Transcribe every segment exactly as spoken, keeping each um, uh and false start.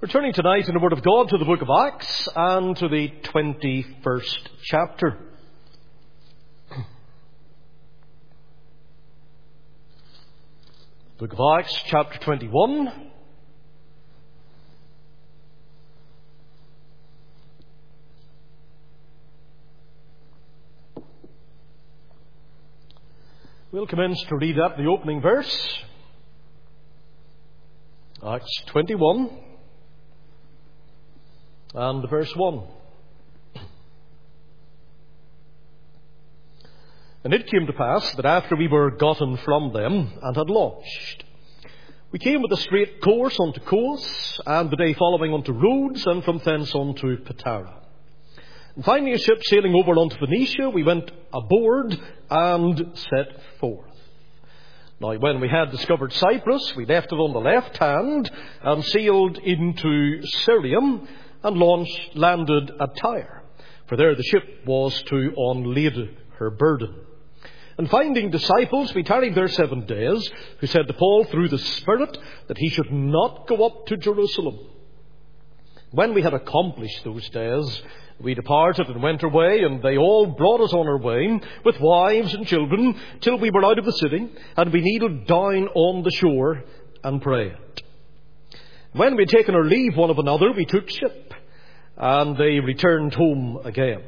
We're turning tonight in the Word of God to the book of Acts and to the twenty-first chapter. Book of Acts, chapter twenty-one. We'll commence to read at the opening verse. Acts twenty-one and verse one. And it came to pass that after we were gotten from them and had launched, we came with a straight course unto Cos, and the day following unto Rhodes, and from thence unto Patara. And finding a ship sailing over unto Phoenicia, we went aboard and set forth. Now, when we had discovered Cyprus, we left it on the left hand and sailed into Syrium and launched, landed at Tyre, for there the ship was to unlade her burden. And finding disciples, we tarried there seven days, who said to Paul through the Spirit that he should not go up to Jerusalem. When we had accomplished those days, we departed and went our way, and they all brought us on our way, with wives and children, till we were out of the city, and we kneeled down on the shore and prayed. When we had taken our leave one of another, we took ship, and they returned home again.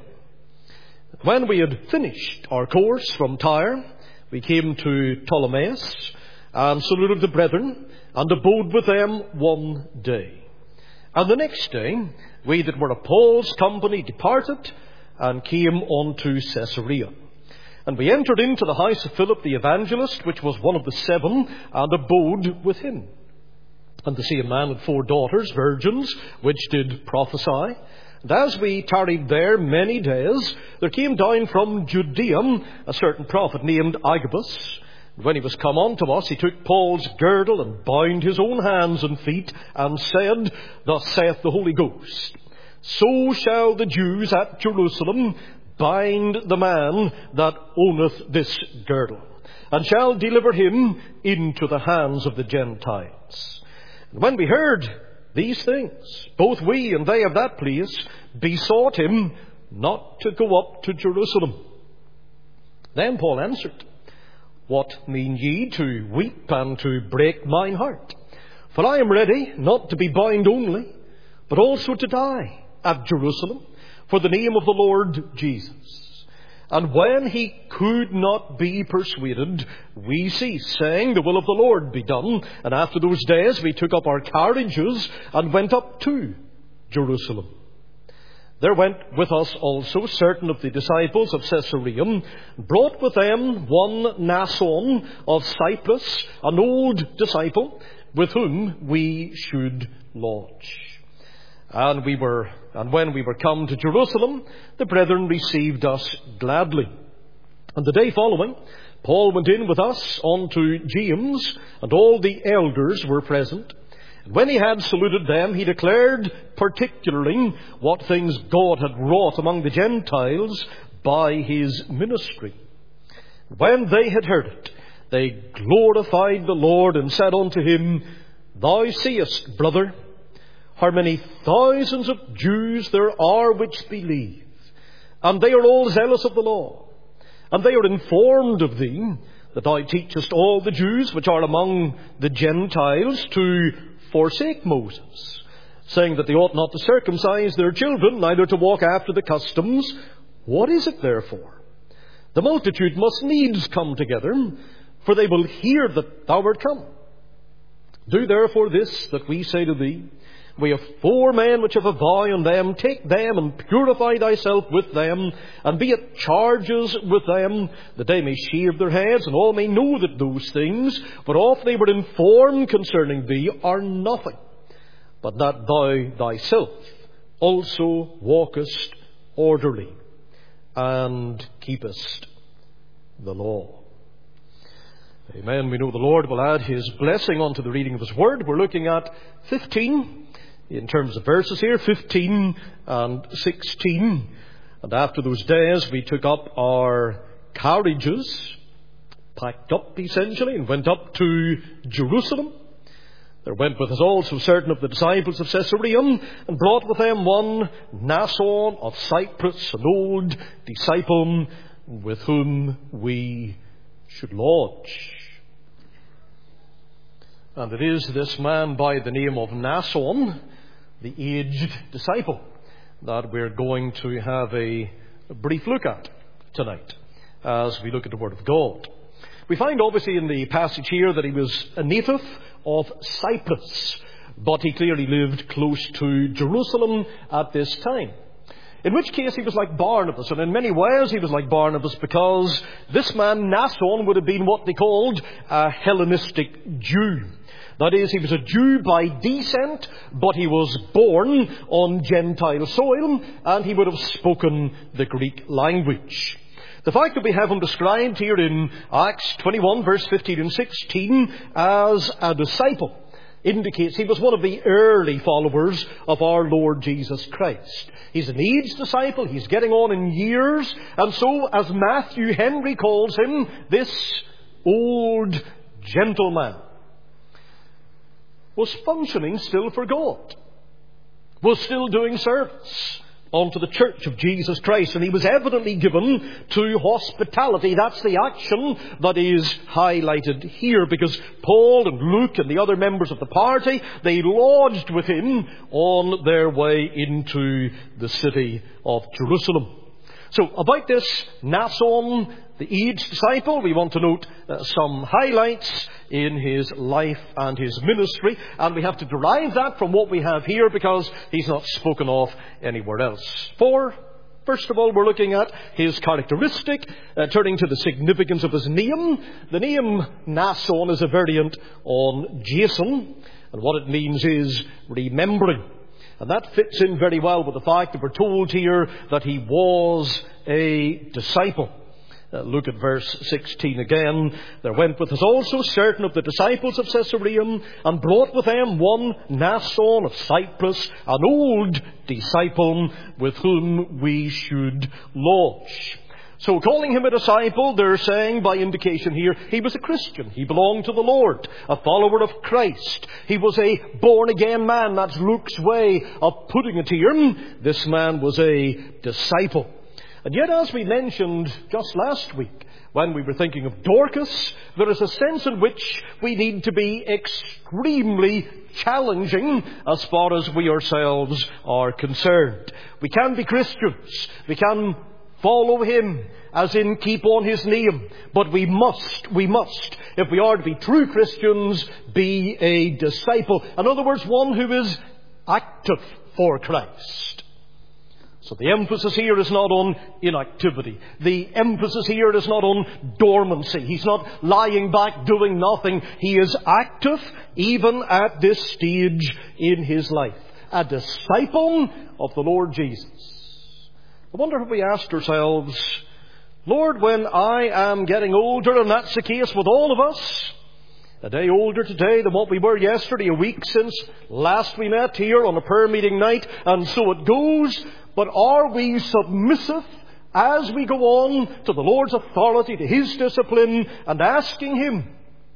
When we had finished our course from Tyre, we came to Ptolemais, and saluted the brethren, and abode with them one day. And the next day, we that were of Paul's company departed, and came unto Caesarea. And we entered into the house of Philip the evangelist, which was one of the seven, and abode with him. And the same man had four daughters, virgins, which did prophesy. And as we tarried there many days, there came down from Judea a certain prophet named Agabus. And when he was come unto us, he took Paul's girdle and bound his own hands and feet, and said, Thus saith the Holy Ghost, So shall the Jews at Jerusalem bind the man that owneth this girdle, and shall deliver him into the hands of the Gentiles. And when we heard these things, both we and they of that place besought him not to go up to Jerusalem. Then Paul answered, What mean ye to weep and to break mine heart? For I am ready not to be bound only, but also to die at Jerusalem for the name of the Lord Jesus. And when he could not be persuaded, we ceased, saying, The will of the Lord be done. And after those days we took up our carriages and went up to Jerusalem. There went with us also certain of the disciples of Caesarea, brought with them one Nason of Cyprus, an old disciple, with whom we should lodge. And we were, and when we were come to Jerusalem, the brethren received us gladly. And the day following, Paul went in with us unto James, and all the elders were present. And when he had saluted them, he declared particularly what things God had wrought among the Gentiles by his ministry. When they had heard it, they glorified the Lord, and said unto him, Thou seest, brother, how many thousands of Jews there are which believe, and they are all zealous of the law. And they are informed of thee, that thou teachest all the Jews which are among the Gentiles to forsake Moses, saying that they ought not to circumcise their children, neither to walk after the customs. What is it therefore? The multitude must needs come together, for they will hear that thou art come. Do therefore this that we say to thee. We have four men which have a vow on them. Take them and purify thyself with them, and be at charges with them, that they may shave their heads, and all may know that those things, whereof they were informed concerning thee, are nothing, but that thou thyself also walkest orderly, and keepest the law. Amen. We know the Lord will add his blessing unto the reading of his word. We're looking at fifteen. In terms of verses here, fifteen and sixteen. And after those days, we took up our carriages, packed up essentially, and went up to Jerusalem. There went with us also certain of the disciples of Caesarea, and brought with them one Mnason of Cyprus, an old disciple, with whom we should lodge. And it is this man by the name of Mnason, the aged disciple, that we're going to have a, a brief look at tonight as we look at the Word of God. We find obviously in the passage here that he was a native of Cyprus, but he clearly lived close to Jerusalem at this time. In which case he was like Barnabas, and in many ways he was like Barnabas because this man Mnason would have been what they called a Hellenistic Jew. That is, he was a Jew by descent, but he was born on Gentile soil, and he would have spoken the Greek language. The fact that we have him described here in Acts twenty-one, verse fifteen and sixteen, as a disciple, indicates he was one of the early followers of our Lord Jesus Christ. He's an aged disciple, he's getting on in years, and so, as Matthew Henry calls him, this old gentleman was functioning still for God, was still doing service unto the church of Jesus Christ, and he was evidently given to hospitality. That's the action that is highlighted here, because Paul and Luke and the other members of the party, they lodged with him on their way into the city of Jerusalem. So about this Mnason, the aged disciple, we want to note uh, some highlights in his life and his ministry, and we have to derive that from what we have here because he's not spoken of anywhere else. For, first of all, we're looking at his characteristic, uh, turning to the significance of his name. The name Mnason is a variant on Jason, and what it means is remembering. And that fits in very well with the fact that we're told here that he was a disciple. Uh, look at verse sixteen again. There went with us also certain of the disciples of Caesarea, and brought with them one Mnason of Cyprus, an old disciple, with whom we should lodge. So calling him a disciple, they're saying by indication here, he was a Christian. He belonged to the Lord, a follower of Christ. He was a born-again man. That's Luke's way of putting it here. This man was a disciple. And yet, as we mentioned just last week, when we were thinking of Dorcas, there is a sense in which we need to be extremely challenging as far as we ourselves are concerned. We can be Christians. We can follow him, as in keep on his name. But we must, we must, if we are to be true Christians, be a disciple. In other words, one who is active for Christ. So the emphasis here is not on inactivity. The emphasis here is not on dormancy. He's not lying back doing nothing. He is active even at this stage in his life. A disciple of the Lord Jesus. I wonder if we asked ourselves, Lord, when I am getting older, and that's the case with all of us, a day older today than what we were yesterday, a week since last we met here on a prayer meeting night, and so it goes, but are we submissive as we go on to the Lord's authority, to his discipline, and asking him,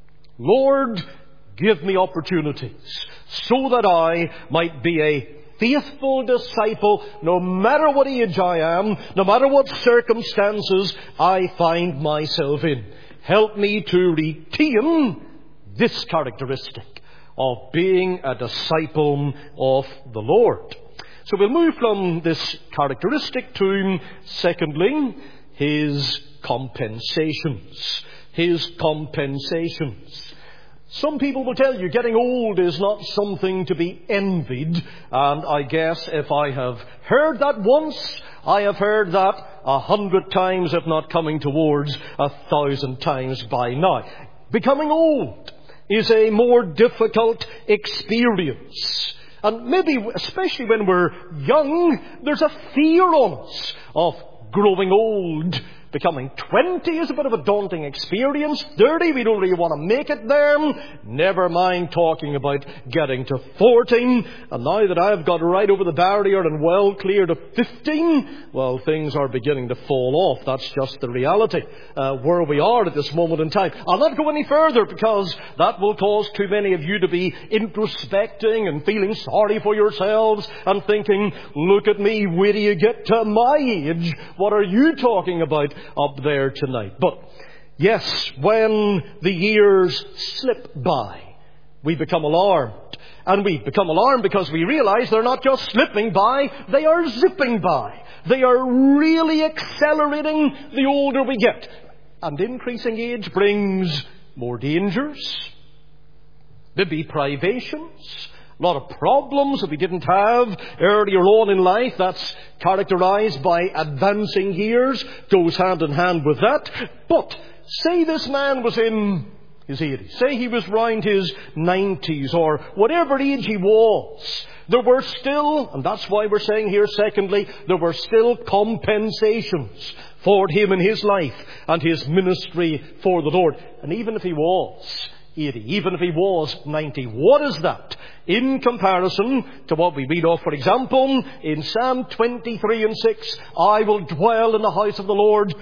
Lord, give me opportunities so that I might be a faithful disciple, no matter what age I am, no matter what circumstances I find myself in. Help me to retain this characteristic of being a disciple of the Lord. So we'll move from this characteristic to, secondly, his compensations. His compensations. Some people will tell you getting old is not something to be envied. And I guess if I have heard that once, I have heard that a hundred times, if not coming towards a thousand times by now. Becoming old is a more difficult experience. And maybe, especially when we're young, there's a fear on us of growing old Becoming twenty is a bit of a daunting experience. thirty, we don't really want to make it there. Never mind talking about getting to fourteen. And now that I've got right over the barrier and well clear to fifteen, well, things are beginning to fall off. That's just the reality uh, where we are at this moment in time. I'll not go any further because that will cause too many of you to be introspecting and feeling sorry for yourselves and thinking, look at me, wait till you get to my age. What are you talking about up there tonight? But yes, when the years slip by, we become alarmed. And we become alarmed because we realize they're not just slipping by, they are zipping by. They are really accelerating the older we get. And increasing age brings more dangers, maybe privations, a lot of problems that we didn't have earlier on in life. That's characterized by advancing years, goes hand in hand with that. But say this man was in his eighties. Say he was round his nineties or whatever age he was. There were still, and that's why we're saying here secondly, there were still compensations for him in his life and his ministry for the Lord. And even if he was eighty, even if he was ninety, what is that in comparison to what we read of, for example, in Psalm twenty-three and six, I will dwell in the house of the Lord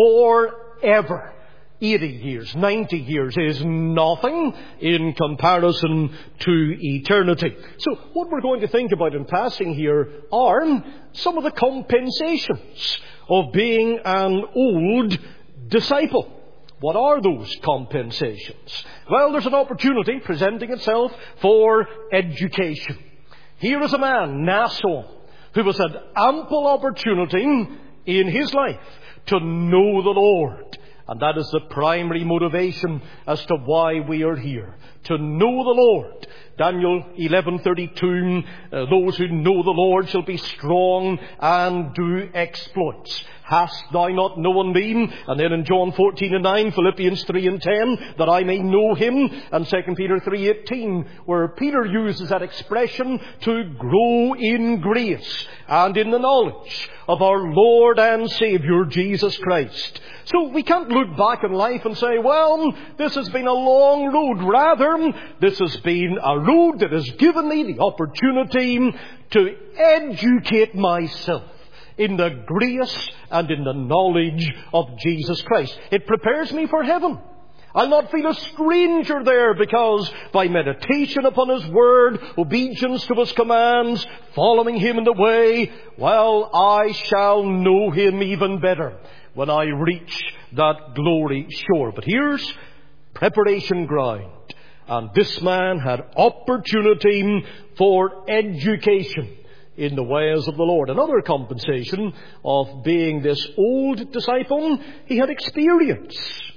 forever. eighty years, ninety years is nothing in comparison to eternity. So what we're going to think about in passing here are some of the compensations of being an old disciple. What are those compensations? Well, there's an opportunity presenting itself for education. Here is a man, Naasson, who has had ample opportunity in his life to know the Lord. And that is the primary motivation as to why we are here. To know the Lord. Daniel eleven thirty-two, uh, those who know the Lord shall be strong and do exploits. Hast thou not known me? And then in John fourteen and nine, Philippians three and ten, that I may know him. And Second Peter three eighteen, where Peter uses that expression to grow in grace and in the knowledge of our Lord and Saviour, Jesus Christ. So we can't look back in life and say, well, this has been a long road. Rather, this has been a road that has given me the opportunity to educate myself in the grace and in the knowledge of Jesus Christ. It prepares me for heaven. I'll not feel a stranger there because by meditation upon His Word, obedience to His commands, following Him in the way, well, I shall know Him even better when I reach that glory shore. But here's preparation ground. And this man had opportunity for education in the ways of the Lord. Another compensation of being this old disciple, he had experience.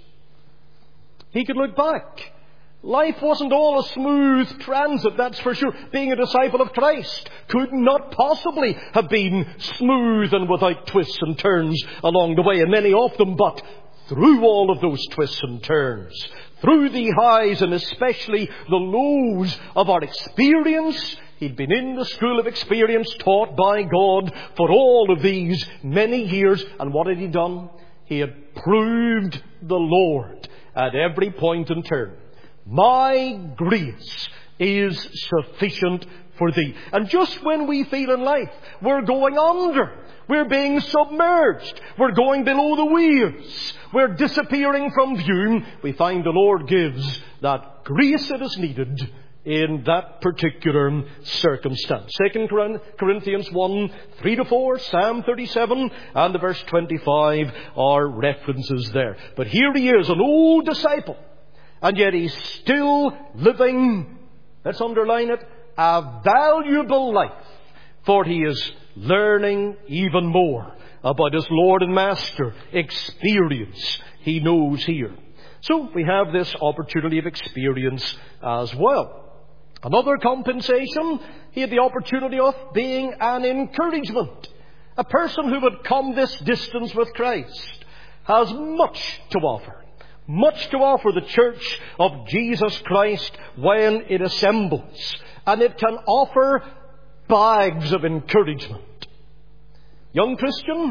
He could look back. Life wasn't all a smooth transit, that's for sure. Being a disciple of Christ could not possibly have been smooth and without twists and turns along the way, and many of them, but through all of those twists and turns, through the highs and especially the lows of our experience, he'd been in the school of experience taught by God for all of these many years. And what had he done? He had proved the Lord at every point and turn. My grace is sufficient for thee. And just when we feel in life we're going under, we're being submerged, we're going below the waves, we're disappearing from view, we find the Lord gives that grace that is needed in that particular circumstance. Second Corinthians one, three to four, Psalm thirty-seven, and the verse twenty-five are references there. But here he is, an old disciple, and yet he's still living, let's underline it, a valuable life, for he is learning even more about his Lord and Master. Experience he knows here. So we have this opportunity of experience as well. Another compensation, he had the opportunity of being an encouragement. A person who would come this distance with Christ has much to offer. Much to offer the Church of Jesus Christ when it assembles. And it can offer bags of encouragement. Young Christian,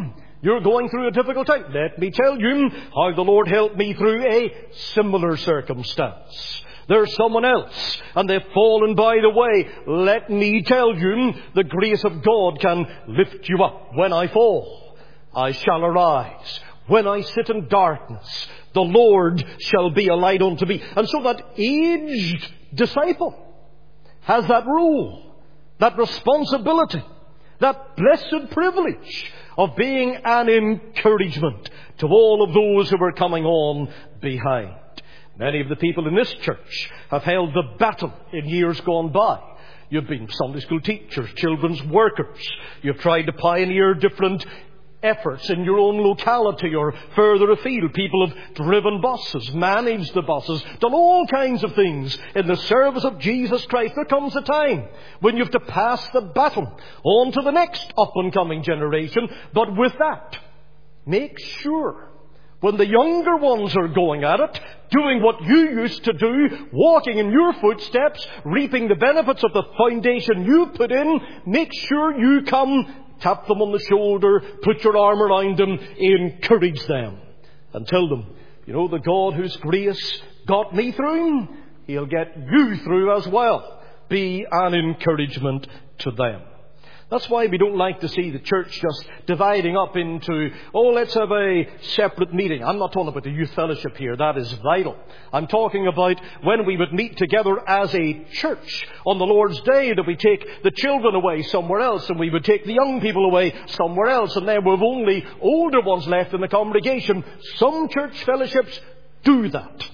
You're going through a difficult time. Let me tell you how the Lord helped me through a similar circumstance. There's someone else, and they've fallen by the way. Let me tell you, the grace of God can lift you up. When I fall, I shall arise. When I sit in darkness, the Lord shall be a light unto me. And so that aged disciple has that role, that responsibility, that blessed privilege of being an encouragement to all of those who are coming on behind. Many of the people in this church have held the battle in years gone by. You've been Sunday school teachers, children's workers. You've tried to pioneer different efforts in your own locality or further afield. People have driven buses, managed the buses, done all kinds of things in the service of Jesus Christ. There comes a time when you have to pass the baton on to the next up-and-coming generation. But with that, make sure when the younger ones are going at it, doing what you used to do, walking in your footsteps, reaping the benefits of the foundation you put in, make sure you come, tap them on the shoulder, put your arm around them, encourage them, and tell them, you know, the God whose grace got me through, He'll get you through as well. Be an encouragement to them. That's why we don't like to see the church just dividing up into, oh, let's have a separate meeting. I'm not talking about the youth fellowship here. That is vital. I'm talking about when we would meet together as a church on the Lord's Day, that we take the children away somewhere else and we would take the young people away somewhere else, and then we've only older ones left in the congregation. Some church fellowships do that.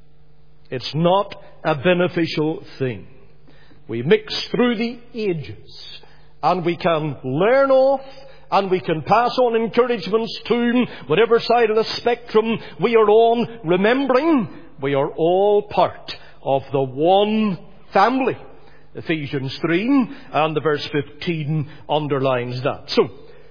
It's not a beneficial thing. We mix through the ages, and we can learn off, and we can pass on encouragements to whatever side of the spectrum we are on, remembering we are all part of the one family. Ephesians three and the verse fifteen underlines that. So,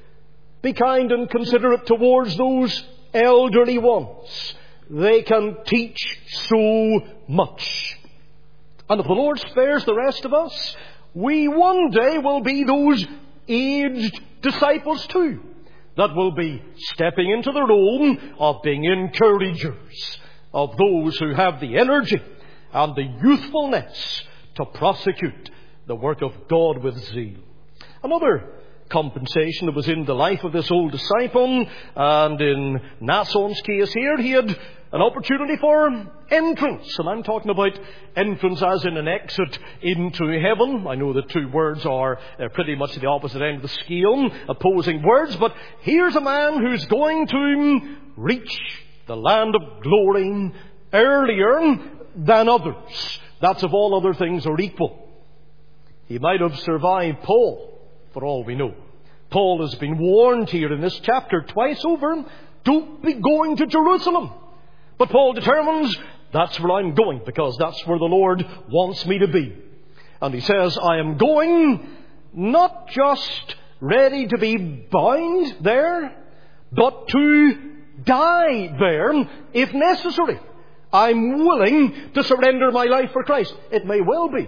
be kind and considerate towards those elderly ones. They can teach so much. And if the Lord spares the rest of us, we one day will be those aged disciples too, that will be stepping into the role of being encouragers of those who have the energy and the youthfulness to prosecute the work of God with zeal. Another compensation that was in the life of this old disciple, and in Mnaason's case here, he had an opportunity for entrance. And I'm talking about entrance as in an exit into heaven. I know the two words are uh, pretty much the opposite end of the scale, opposing words. But here's a man who's going to reach the land of glory earlier than others. That's if all other things are equal. He might have survived Paul, for all we know. Paul has been warned here in this chapter twice over, don't be going to Jerusalem. But Paul determines, that's where I'm going, because that's where the Lord wants me to be. And he says, I am going not just ready to be bound there, but to die there if necessary. I'm willing to surrender my life for Christ. It may well be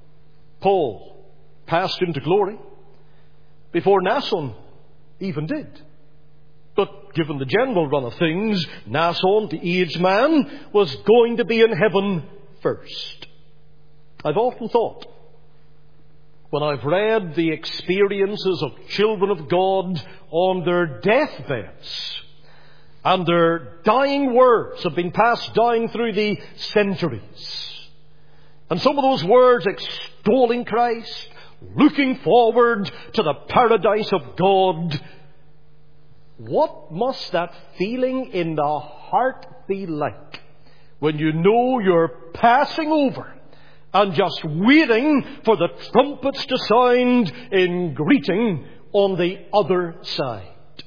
Paul passed into glory before Mnason even did. But given the general run of things, Mnason, the aged man, was going to be in heaven first. I've often thought, when I've read the experiences of children of God on their deathbeds, and their dying words have been passed down through the centuries, and some of those words extolling Christ, looking forward to the paradise of God, what must that feeling in the heart be like when you know you're passing over and just waiting for the trumpets to sound in greeting on the other side?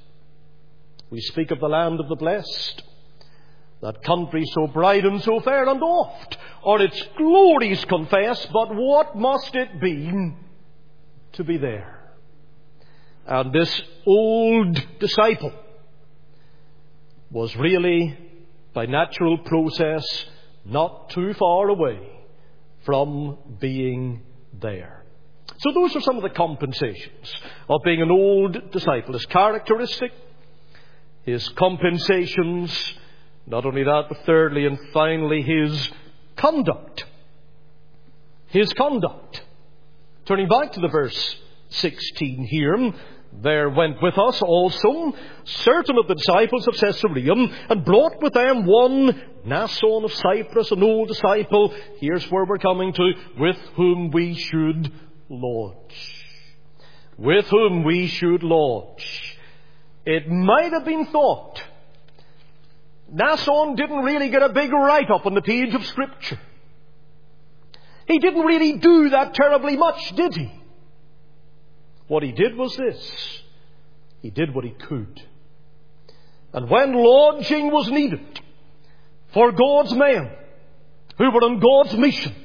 We speak of the land of the blessed, that country so bright and so fair, and oft are its glories confessed, but what must it be to be there? And this old disciple was really, by natural process, not too far away from being there. So those are some of the compensations of being an old disciple. His characteristic, his compensations, not only that, but thirdly and finally, his conduct. His conduct. Turning back to the verse sixteen here, there went with us also certain of the disciples of Caesarea, and brought with them one Mnason of Cyprus, an old disciple. Here's where we're coming to, with whom we should lodge. With whom we should lodge. It might have been thought Mnason didn't really get a big write-up on the page of Scripture. He didn't really do that terribly much, did he? What he did was this. He did what he could. And when lodging was needed for God's men who were on God's mission,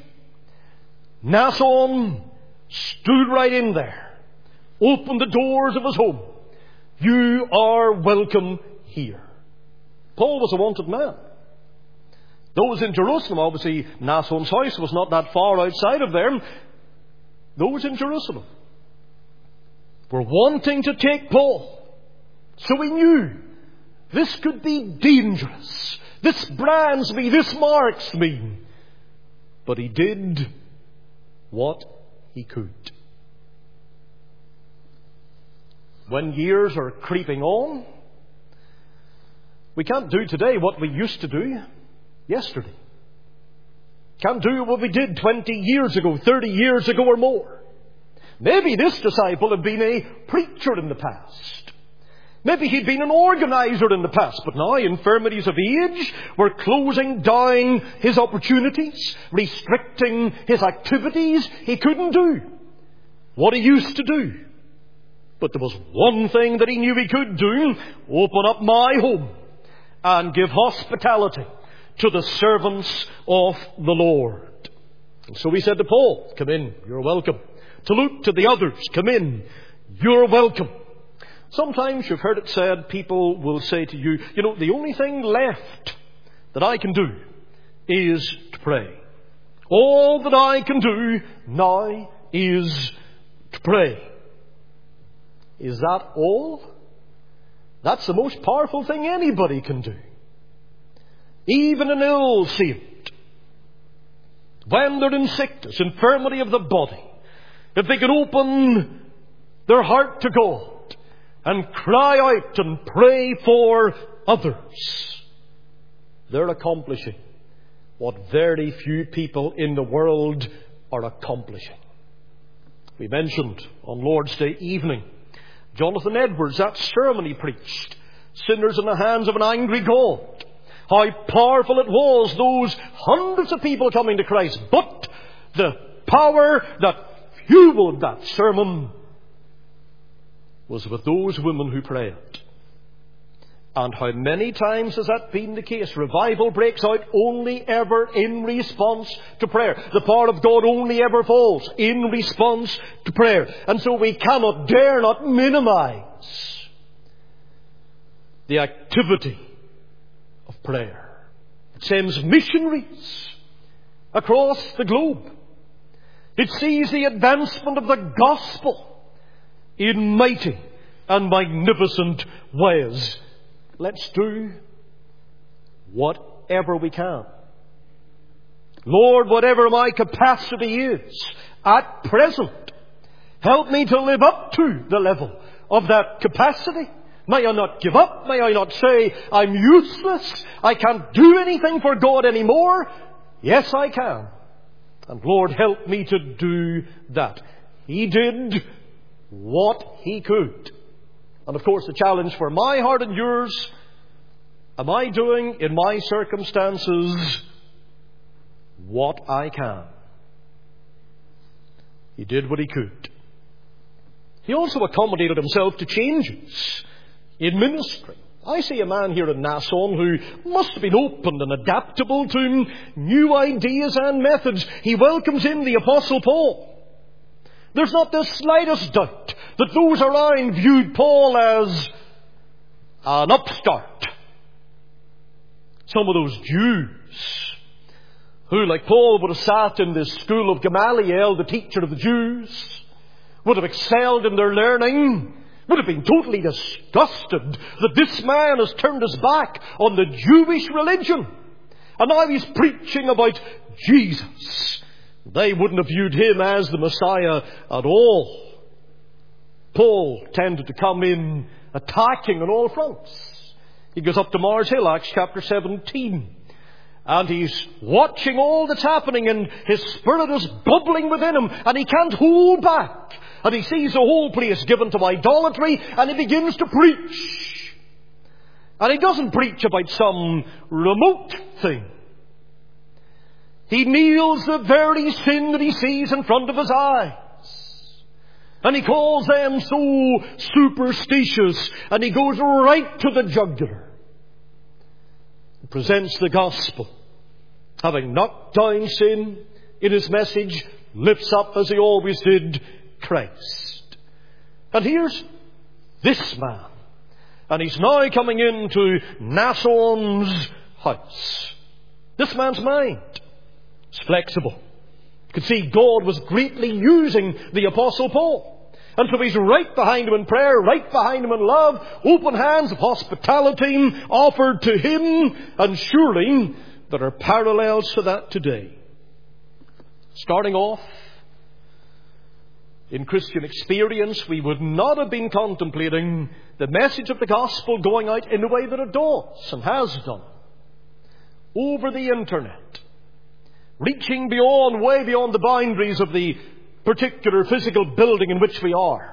Mnason stood right in there, opened the doors of his home. You are welcome here. Paul was a wanted man. Those in Jerusalem, obviously Mnason's house was not that far outside of there. Those in Jerusalem were wanting to take Paul. So he knew this could be dangerous. This brands me, this marks me. But he did what he could. When years are creeping on, we can't do today what we used to do yesterday. Can't do what we did twenty years ago, thirty years ago or more. Maybe this disciple had been a preacher in the past. Maybe he'd been an organizer in the past. But now infirmities of age were closing down his opportunities, restricting his activities. He couldn't do what he used to do. But there was one thing that he knew he could do: open up my home and give hospitality to the servants of the Lord. And so he said to Paul, come in, you're welcome. To Luke, to the others, come in, you're welcome. Sometimes you've heard it said, people will say to you, you know, the only thing left that I can do is to pray. All that I can do now is to pray. Is that all? That's the most powerful thing anybody can do. Even an ill saint, when they're in sickness, infirmity of the body, if they can open their heart to God and cry out and pray for others, they're accomplishing what very few people in the world are accomplishing. We mentioned on Lord's Day evening Jonathan Edwards, that sermon he preached, sinners in the hands of an angry God. How powerful it was, those hundreds of people coming to Christ. But the power that fueled that sermon was with those women who prayed. And how many times has that been the case? Revival breaks out only ever in response to prayer. The power of God only ever falls in response to prayer. And so we cannot, dare not minimize the activity of prayer. It sends missionaries across the globe. It sees the advancement of the gospel in mighty and magnificent ways. Let's do whatever we can. Lord, whatever my capacity is at present, help me to live up to the level of that capacity. May I not give up. May I not say, I'm useless. I can't do anything for God anymore. Yes, I can. And Lord, help me to do that. He did what he could. And of course, the challenge for my heart and yours, am I doing in my circumstances what I can? He did what he could. He also accommodated himself to changes in ministry. I see a man here in Mnason who must have been open and adaptable to new ideas and methods. He welcomes in the Apostle Paul. There's not the slightest doubt that those around viewed Paul as an upstart. Some of those Jews who, like Paul, would have sat in the school of Gamaliel, the teacher of the Jews, would have excelled in their learning, would have been totally disgusted that this man has turned his back on the Jewish religion. And now he's preaching about Jesus. They wouldn't have viewed him as the Messiah at all. Paul tended to come in attacking on all fronts. He goes up to Mars Hill, Acts chapter seventeen. And he's watching all that's happening, and his spirit is bubbling within him, and he can't hold back. And he sees the whole place given to idolatry, and he begins to preach. And he doesn't preach about some remote thing. He nails the very sin that he sees in front of his eyes. And he calls them so superstitious, and he goes right to the jugular. He presents the gospel. Having knocked down sin in his message, lifts up, as he always did, Christ. And here's this man. And he's now coming into Mnasson's house. This man's mind is flexible. You could see God was greatly using the Apostle Paul. And so he's right behind him in prayer, right behind him in love, open hands of hospitality offered to him. And surely there are parallels to that today. Starting off, in Christian experience, we would not have been contemplating the message of the gospel going out in the way that it does and has done. Over the internet. Reaching beyond, way beyond the boundaries of the particular physical building in which we are.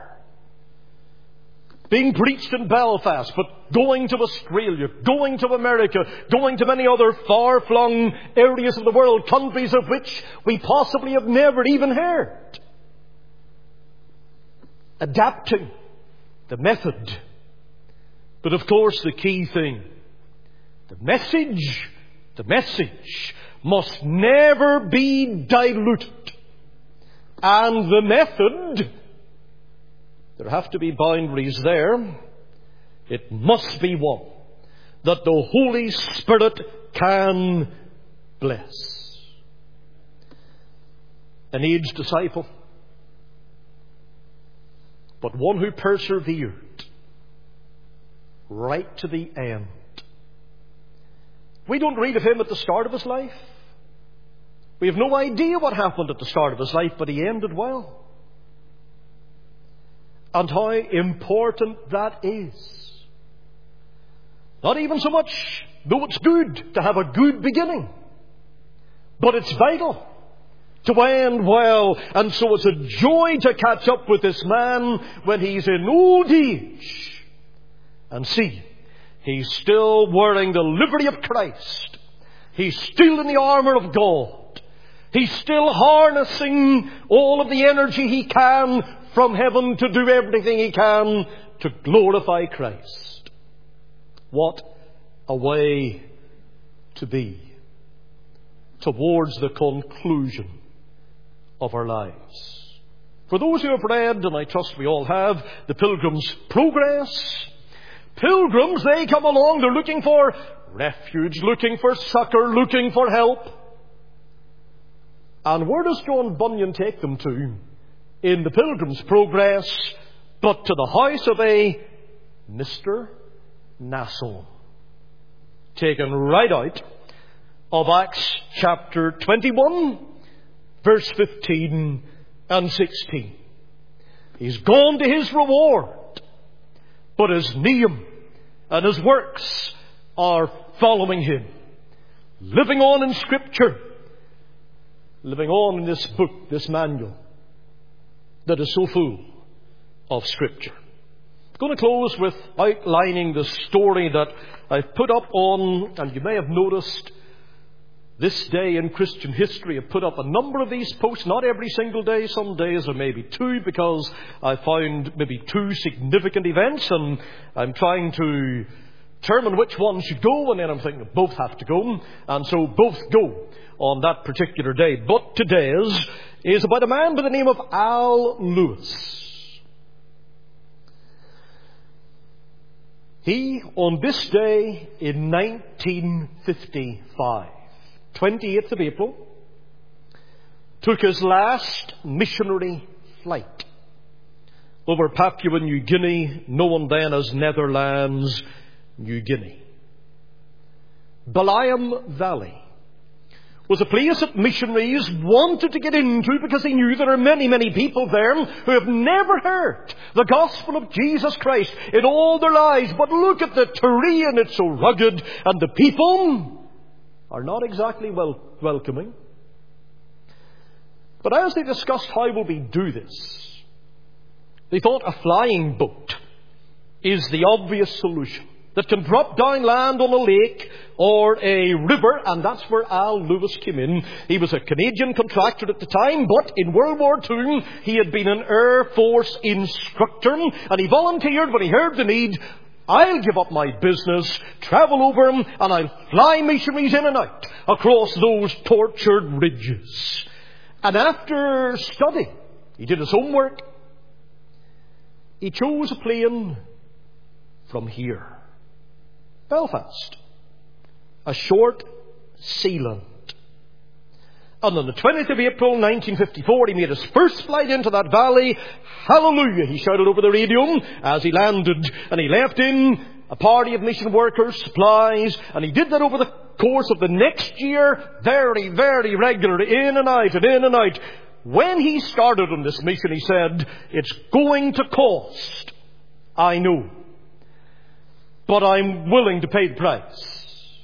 Being preached in Belfast, but going to Australia, going to America, going to many other far-flung areas of the world, countries of which we possibly have never even heard. Adapting the method. But of course the key thing, the message, the message must never be diluted. And the method, there have to be boundaries there. It must be one that the Holy Spirit can bless. An aged disciple, but one who persevered right to the end. We don't read of him at the start of his life. We have no idea what happened at the start of his life, but he ended well. And how important that is. Not even so much, though it's good to have a good beginning, but it's vital to end well. And so it's a joy to catch up with this man when he's in old age and see he's still wearing the liberty of Christ. He's still in the armour of God. He's still harnessing all of the energy he can from heaven to do everything he can to glorify Christ. What a way to be towards the conclusion of our lives. For those who have read, and I trust we all have, the Pilgrim's Progress, pilgrims, they come along, they're looking for refuge, looking for succour, looking for help. And where does John Bunyan take them to in the Pilgrim's Progress but to the house of a Mister Mnason? Taken right out of Acts chapter twenty-one, verse fifteen and sixteen. He's gone to his reward, but his name and his works are following him. Living on in Scripture. Living on in this book, this manual, that is so full of Scripture. I'm going to close with outlining the story that I've put up on, and you may have noticed, this day in Christian history. I've put up a number of these posts, not every single day. Some days there may be two, because I found maybe two significant events, and I'm trying to determine which one should go, and then I'm thinking both have to go, and so both go on that particular day. But today's is about a man by the name of Al Lewis. He, on this day in nineteen fifty-five, twenty-eighth of April, took his last missionary flight over Papua New Guinea, known then as Netherlands, New Guinea. Baliam Valley was a place that missionaries wanted to get into because they knew there are many, many people there who have never heard the gospel of Jesus Christ in all their lives. But look at the terrain, it's so rugged, and the people are not exactly wel- welcoming. But as they discussed how will we do this, they thought a flying boat is the obvious solution that can drop down land on a lake or a river, and that's where Al Lewis came in. He was a Canadian contractor at the time, but in World War Two he had been an Air Force instructor, and he volunteered when he heard the need. I'll give up my business, travel over him, and I'll fly missionaries in and out across those tortured ridges. And after study, he did his homework. He chose a plane from here, Belfast, a short sealand. And on the twentieth of April nineteen fifty-four, he made his first flight into that valley. Hallelujah, he shouted over the radio as he landed. And he left in a party of mission workers, supplies, and he did that over the course of the next year, very, very regularly, in and out and in and out. When he started on this mission, he said, it's going to cost, I know, but I'm willing to pay the price.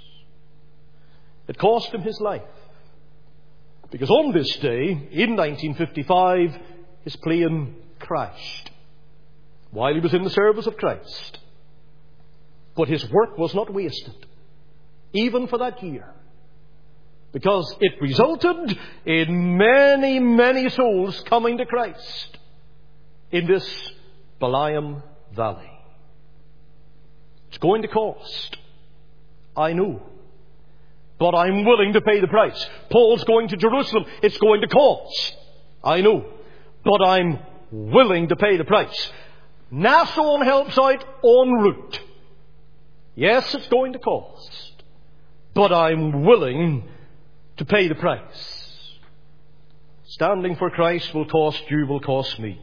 It cost him his life, because on this day, in nineteen fifty-five, his plane crashed while he was in the service of Christ. But his work was not wasted, even for that year, because it resulted in many, many souls coming to Christ in this Baliam Valley. It's going to cost, I know, but I'm willing to pay the price. Paul's going to Jerusalem. It's going to cost, I know, but I'm willing to pay the price. Nassau helps out en route. Yes, it's going to cost, but I'm willing to pay the price. Standing for Christ will cost you, will cost me.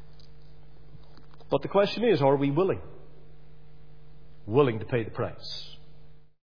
But the question is, are we willing? Willing to pay the price?